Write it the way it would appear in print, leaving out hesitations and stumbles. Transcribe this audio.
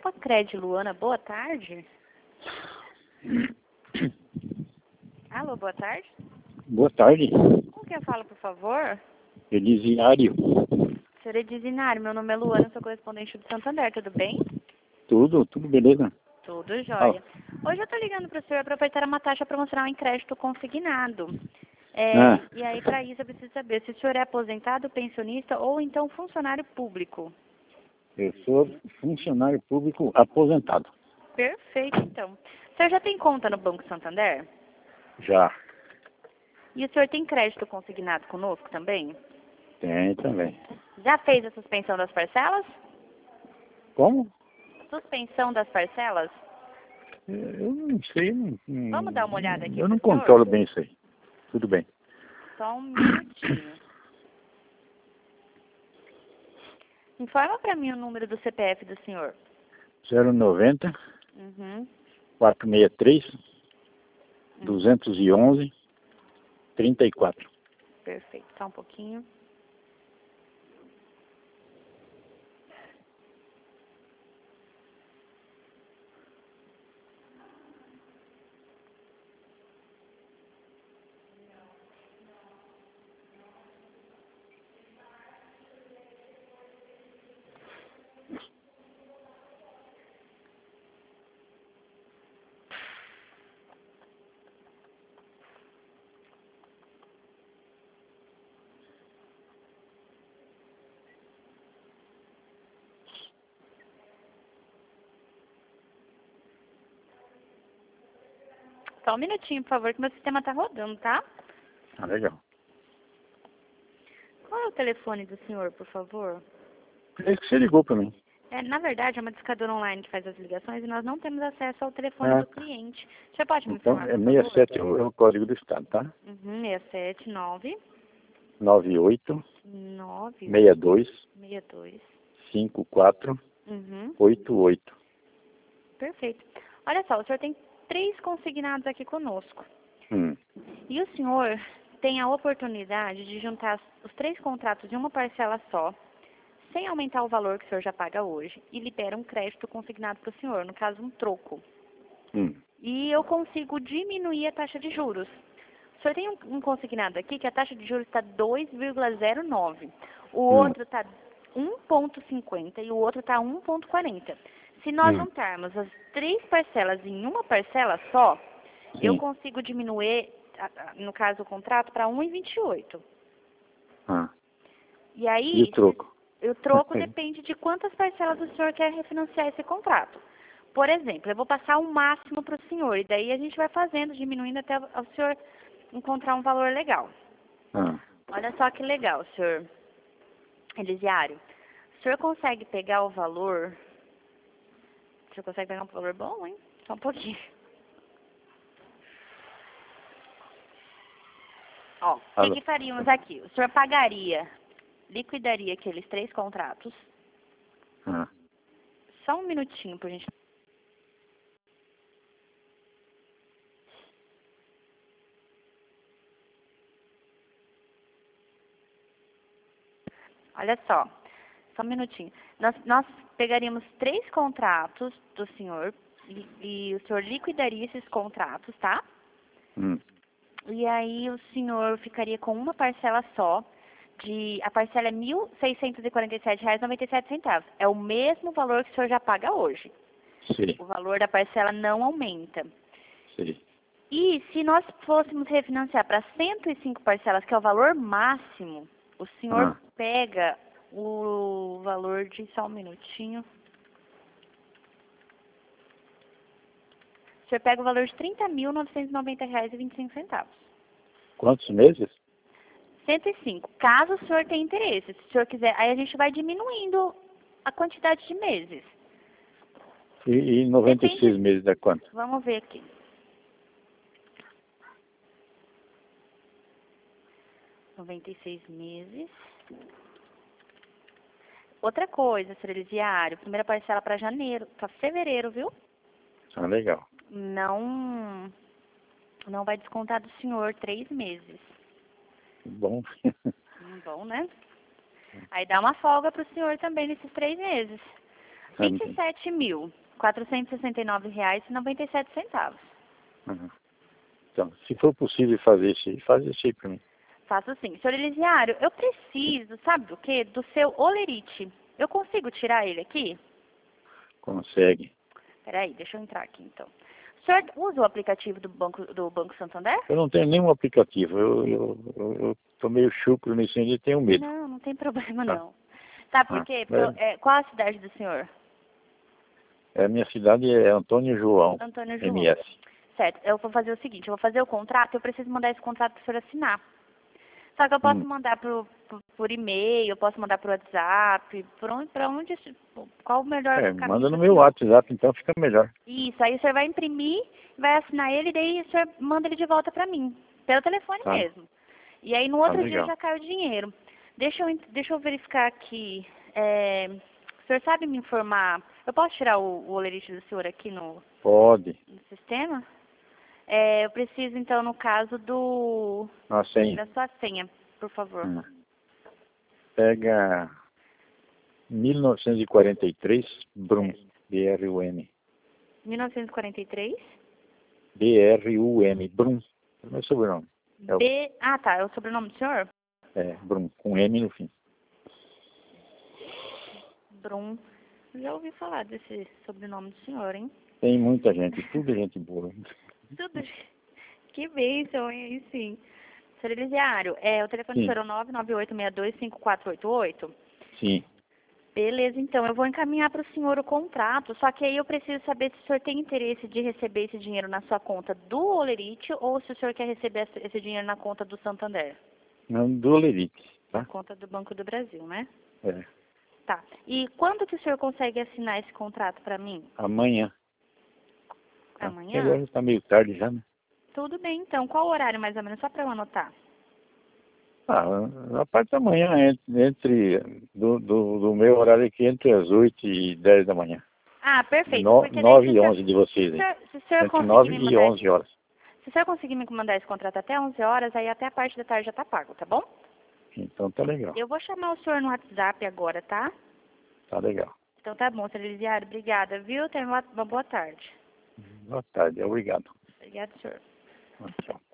Copa Cred, Luana, boa tarde. Alô, boa tarde. Boa tarde. Com quem eu falo, por favor? Elisiário. Senhor Edisinário, meu nome é Luana, sou correspondente do Santander, tudo bem? Tudo beleza. Tudo jóia. Hoje eu tô ligando para o senhor para ofertar uma taxa promocional em crédito consignado. E aí, para isso, eu preciso saber se o senhor é aposentado, pensionista ou então funcionário público. Eu sou funcionário público aposentado. Perfeito, então. O senhor já tem conta no Banco Santander? Já. E o senhor tem crédito consignado conosco também? Tem também. Já fez a suspensão das parcelas? Como? Suspensão das parcelas? Eu não sei. Vamos dar uma olhada aqui, Eu não pro senhor? controlo bem isso aí. Tudo bem. Só um minutinho. Informa para mim o número do CPF do senhor. 090 Uhum. 463 211 34. Perfeito. Só um pouquinho. Só um minutinho, por favor, que meu sistema está rodando, tá? Ah, legal. Qual é o telefone do senhor, por favor? É que você ligou para mim. Na verdade, é uma discadora online que faz as ligações e nós não temos acesso ao telefone do cliente. Você pode me Então informar, é por favor? 67 é o código do estado, tá? 679 98 9 62 62. 54 Uhum. 88. Perfeito. Olha só, o senhor tem 3 consignados aqui conosco. Hum. E o senhor tem a oportunidade de juntar os 3 contratos em uma parcela só, sem aumentar o valor que o senhor já paga hoje, e libera um crédito consignado para o senhor, no caso um troco. E eu consigo diminuir a taxa de juros. O senhor tem um consignado aqui que a taxa de juros está 2,09. O outro está 1,50 e o outro está 1,40. Se nós juntarmos as 3 parcelas em uma parcela só, eu consigo diminuir, no caso o contrato, para 1,28. E aí, E o troco? o troco depende de quantas parcelas o senhor quer refinanciar esse contrato. Por exemplo, eu vou passar o máximo para o senhor, e daí a gente vai fazendo, diminuindo até o senhor encontrar um valor legal. Olha só que legal, senhor Elisiário. O senhor consegue pegar o valor... O senhor consegue pegar um valor bom, hein? Só um pouquinho. Ó, o que faríamos aqui? O senhor pagaria, liquidaria aqueles 3 contratos. Só um minutinho, por gente. Olha só um minutinho. Nós pegaríamos 3 contratos do senhor e o senhor liquidaria esses contratos, tá? E aí o senhor ficaria com uma parcela só, a parcela é R$ 1.647,97. É o mesmo valor que o senhor já paga hoje. Sim. O valor da parcela não aumenta. Sim. E se nós fôssemos refinanciar para 105 parcelas, que é o valor máximo, o senhor pega o valor de... Só um minutinho. O senhor pega o valor de R$ 30.990,25. Quantos meses? 105. Caso o senhor tenha interesse. Se o senhor quiser, aí a gente vai diminuindo a quantidade de meses. E 96 meses dá quanto? Vamos ver aqui. R$96. Outra coisa, senhor Elisiário, primeira parcela para janeiro, para fevereiro, viu? Legal. Não vai descontar do senhor 3 meses. Bom. Bom, né? Aí dá uma folga para o senhor também nesses 3 meses. R$27.469,97. Uhum. Então, se for possível fazer isso aí, faz isso aí para mim. Faço sim. Senhor Elisiário, eu preciso, sabe do quê? Do seu olerite. Eu consigo tirar ele aqui? Consegue. Peraí, deixa eu entrar aqui então. O senhor usa o aplicativo do Banco Santander? Eu não tenho nenhum aplicativo. Eu tô meio chucro nisso ainda e tenho medo. Não, não tem problema Tá. não. Sabe por quê? Porque qual a cidade do senhor? A minha cidade é Antônio João, Antônio João. MS. Certo, eu vou fazer o seguinte, eu vou fazer o contrato, eu preciso mandar esse contrato para o senhor assinar. Só que eu posso mandar por e-mail, eu posso mandar por WhatsApp, para onde, qual o melhor caminho Manda no pro meu senhor? WhatsApp, então fica melhor. Isso, aí o senhor vai imprimir, vai assinar ele, daí o senhor manda ele de volta para mim, pelo telefone Tá. mesmo. E aí no outro dia Legal. já cai o dinheiro. Deixa eu verificar aqui, o senhor sabe me informar, eu posso tirar o olerite do senhor aqui no Pode. sistema? Eu preciso, então, no caso A senha. da sua senha, por favor. Pega 1943, Brum, B-R-U-M. 1943? B-R-U-M, Brum. É o meu sobrenome. Ah, tá, é o sobrenome do senhor? Brum, com M no fim. Brum. Já ouvi falar desse sobrenome do senhor, hein? Tem muita gente, tudo gente boa. Tudo. Que bênção, hein? Aí sim. Senhor Elisiário, o telefone do senhor é o 998625488? Sim. Beleza, então, eu vou encaminhar para o senhor o contrato, só que aí eu preciso saber se o senhor tem interesse de receber esse dinheiro na sua conta do Olerite ou se o senhor quer receber esse dinheiro na conta do Santander. Não, do Olerite, tá? Conta do Banco do Brasil, né? É. Tá. E quando que o senhor consegue assinar esse contrato para mim? Amanhã. Tá? Amanhã? Agora está meio tarde já, né? Tudo bem, então. Qual o horário mais ou menos? Só para eu anotar. A parte da manhã, do meu horário aqui, entre as 8 e 10 da manhã. Ah, perfeito. 9 e 11 de vocês aí. Se o senhor Entre conseguir 9 me e mandar 11 horas. Se o senhor conseguir me mandar esse contrato até 11 horas, aí até a parte da tarde já tá pago, tá bom? Então tá legal. Eu vou chamar o senhor no WhatsApp agora, tá? Tá legal. Então tá bom, senhor Elisiário. Obrigada, viu? Tenha uma boa tarde. Boa tarde, obrigado. Obrigada, senhor. Tchau.